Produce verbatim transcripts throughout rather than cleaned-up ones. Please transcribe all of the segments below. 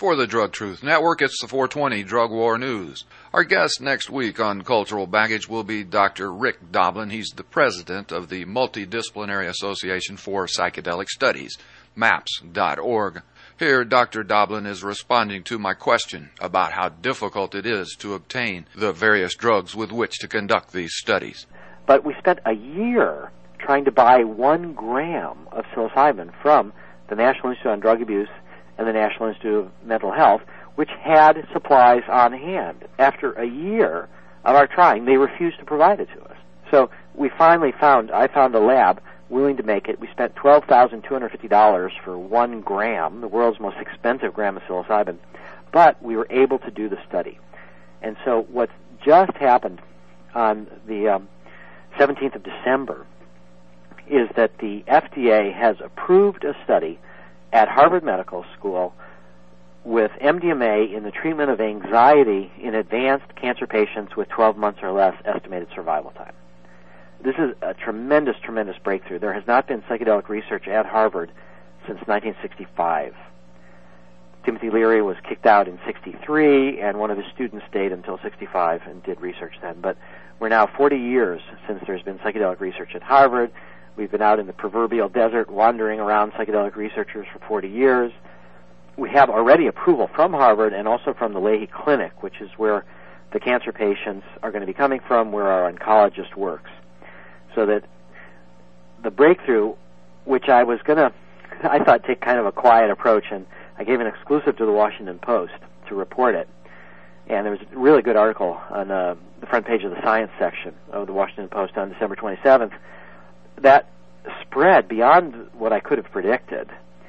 For the Drug Truth Network, it's the four twenty Drug War News. Our guest next week on Cultural Baggage will be Doctor Rick Doblin. He's the president of the Multidisciplinary Association for Psychedelic Studies, MAPS dot org. Here, Doctor Doblin is responding to my question about how difficult it is to obtain the various drugs with which to conduct these studies. But we spent a year trying to buy one gram of psilocybin from the National Institute on Drug Abuse and the National Institute of Mental Health, which had supplies on hand. After a year of our trying, they refused to provide it to us. So we finally found, I found a lab willing to make it. We spent twelve thousand two hundred fifty dollars for one gram, the world's most expensive gram of psilocybin, but we were able to do the study. And so what just happened on the um, seventeenth of December is that the F D A has approved a study at Harvard Medical School with M D M A in the treatment of anxiety in advanced cancer patients with twelve months or less estimated survival time. This is a tremendous, tremendous breakthrough. There has not been psychedelic research at Harvard since nineteen sixty-five. Timothy Leary was kicked out in sixty-three, and one of his students stayed until sixty-five and did research then. But we're now forty years since there's been psychedelic research at Harvard. We've been out in the proverbial desert wandering around psychedelic researchers for forty years. We have already approval from Harvard and also from the Leahy Clinic, which is where the cancer patients are going to be coming from, where our oncologist works. So that the breakthrough, which I was going to, I thought, take kind of a quiet approach, and I gave an exclusive to the Washington Post to report it. And there was a really good article on uh, the front page of the science section of the Washington Post on December twenty-seventh that spread beyond what I could have predicted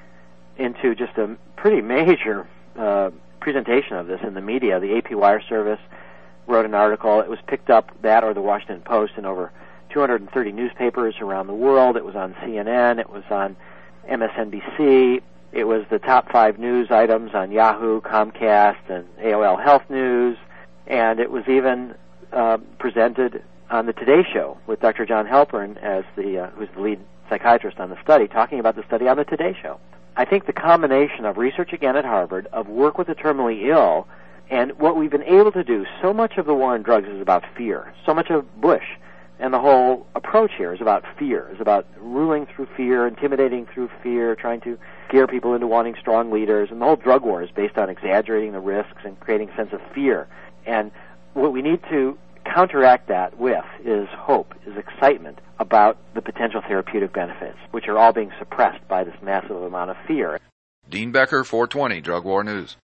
into just a pretty major uh, presentation of this in the media. The A P Wire Service wrote an article. It was picked up, that or the Washington Post, in over two hundred thirty newspapers around the world. It was on C N N. It was on M S N B C. It was the top five news items on Yahoo, Comcast, and A O L Health News. And it was even uh, presented on the Today Show with Doctor John Halpern, as the uh, who's the lead psychiatrist on the study, talking about the study on the Today Show. I think the combination of research again at Harvard, of work with the terminally ill, and what we've been able to do, so much of the war on drugs is about fear. So much of Bush and the whole approach here is about fear, is about ruling through fear, intimidating through fear, trying to scare people into wanting strong leaders. And the whole drug war is based on exaggerating the risks and creating a sense of fear. And what we need to counteract that with is hope, is excitement about the potential therapeutic benefits, which are all being suppressed by this massive amount of fear. Dean Becker, four twenty Drug War News.